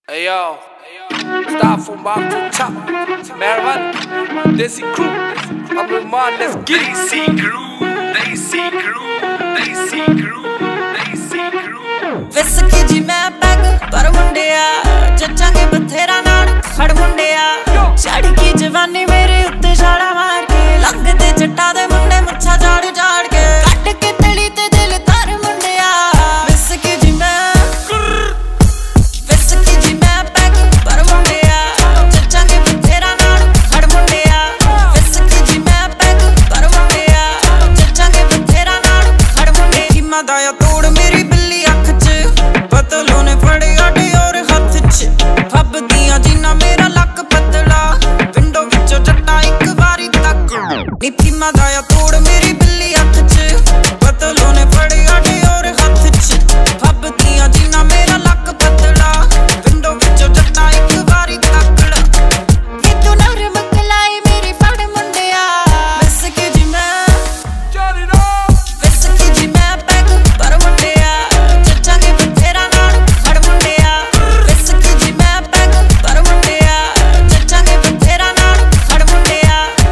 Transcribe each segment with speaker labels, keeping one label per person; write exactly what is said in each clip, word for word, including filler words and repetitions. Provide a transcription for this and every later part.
Speaker 1: Hey yo, start from bottom to top. Marijuana, Desi crew, I'm with mine, let's get it.
Speaker 2: Desi crew, Desi crew, Desi crew, Desi crew.
Speaker 3: Whiskey ji मैं peg पर मुंडिया जच्चांगे बथेरा नाल खड़ मुंडिया चढ़ की जवानी मेरे उत्ते छाड़ा मार के लंघदे जट्टा दे मुंडे मुच्छा झाड़ झाड़ के कट के तली ते दिल तार मुंडिया whiskey जी मैं whiskey जी मैं पैग पर मुंडिया जच्चांगे बथेरा नाल खड़ मुंडिया whiskey जी मैं पैग पर मुंडिया जच्चांगे बथेरा नाल खड़ मुंडे की मदाया तोड़ मेरी बिल्ली अख च पतलों ने फड़े आटे और हथ च फबदियां जिन्ना मेरा लक पतला विंडो विचों जट्टा एक वारी तक नीती मदाया तोड़ मेरी बिल्ली अख च पतलों ने फड़े आटे और हथ च फबदियां जिन्ना मेरा लक पतला विंडो विचों जट्टा एक वारी तकड़ा ये तू नरम कलाई मेरी फड़ मुंडिया whiskey जी मैं
Speaker 1: Turn it up.
Speaker 3: whiskey जी मैं पैग पर मुंडिया जच्चांगे बथेरा नाल खड़ मुंडिया whiskey जी मैं पैग पर मुंडिया जच्चांगे बथेरा नाल खड़ मुंडिया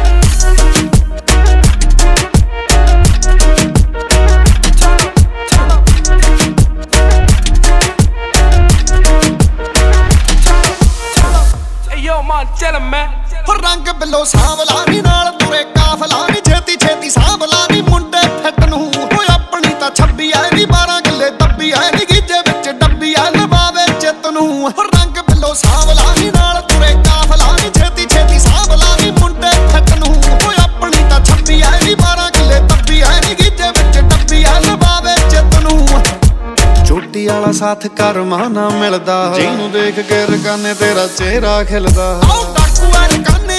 Speaker 1: Hey yo, Montana man.
Speaker 4: ਹੋ ਰੰਗ ਬਿੱਲੋ ਸਾਂਵਲਾ ਨੀ ਨਾਲ ਤੁਰੇ ਕਾਫਲਾ ਨੀ ਛੇਤੀ ਛੇਤੀ ਸਾਂਵਲਾ ਨੀ ਮੁੰਡੇ ਫਿੱਟ ਨੂੰ ਓਏ ਆਪਣੀ ਤਾਂ ਛੱਬੀ ਐ ਨੀ ਬਾਰਾਂ ਕਿੱਲੇ ਦੱਬੀ ਐ ਨੀ ਗੀਜੇ ਵਿੱਚ ਡੱਬੀ ਐ ਲਵਾਵੇ ਚਿੱਤ ਨੂੰ ਹੋ ਰੰਗ ਬਿੱਲੋ ਸਾਂਵਲਾ ਨੀ ਨਾਲ ਤੁਰੇ ਕਾਫਲਾ ਨੀ ਛੇਤੀ ਛੇਤੀ ਸਾਂਵਲਾ ਨੀ ਮੁੰਡੇ ਫਿੱਟ ਨੂੰ ਓਏ ਆਪਣੀ ਤਾਂ ਛੱਬੀ ਐ ਨੀ ਬਾਰਾਂ ਕਿੱਲੇ ਦੱਬੀ ਐ ਨੀ ਗੀਜੇ ਵਿੱਚ ਡੱਬੀ ਐ ਲਵਾਵੇ ਚਿੱਤ ਨੂੰ ਚੋਟੀ ਵਾਲਾ ਸਾਥ ਕਰਮਾ ਨਾ ਮਿਲਦਾ ਜਿਹਨੂੰ ਦੇਖ ਕੇ ਰਕਾਨੇ ਤੇਰਾ ਚਿਹਰਾ ਖਿਲਦਾ ਆਓ ਡਾਕੂ ਐ ਰਕਾਨੇ